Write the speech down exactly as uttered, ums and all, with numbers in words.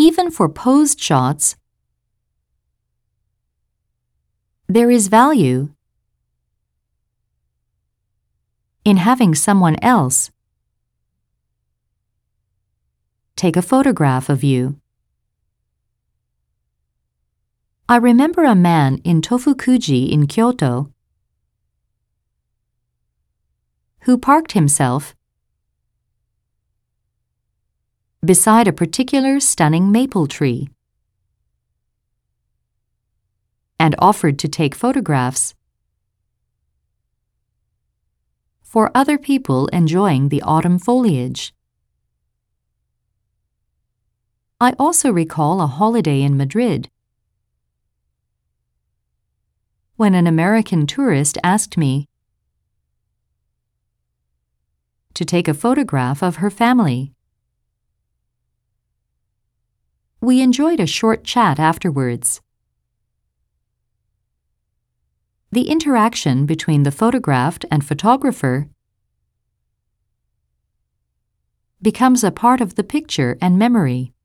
even for posed shots, there is value in having someone else take a photograph of you. I remember a man in Tofukuji in Kyoto who parked himself beside a particular stunning maple tree and offered to take photographs for other people enjoying the autumn foliage. I also recall a holiday in Madrid when an American tourist asked me to take a photograph of her family. We enjoyed a short chat afterwards. The interaction between the photographed and photographer becomes a part of the picture and memory.